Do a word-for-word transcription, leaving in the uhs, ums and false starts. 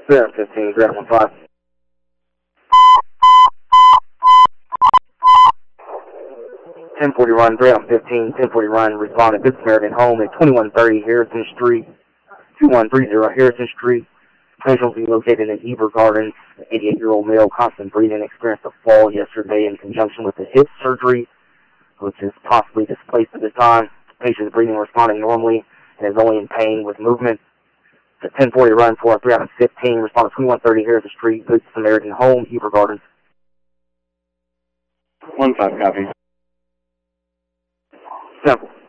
seven fifteen, ground one five. ten forty run, ground fifteen, ten forty run, responded Good Samaritan home at twenty-one thirty Harrison Street, two one three zero Harrison Street. Casualty located in Heber Gardens. The eighty-eight-year-old male, constant breathing, experienced a fall yesterday in conjunction with the hip surgery, which is possibly displaced at this time. The patient is breathing and responding normally and is only in pain with movement. The ten forty run for three out of fifteen, responded twenty-one thirty Harrison Street, Good Samaritan home, Heber Gardens. one five, copy. Simple.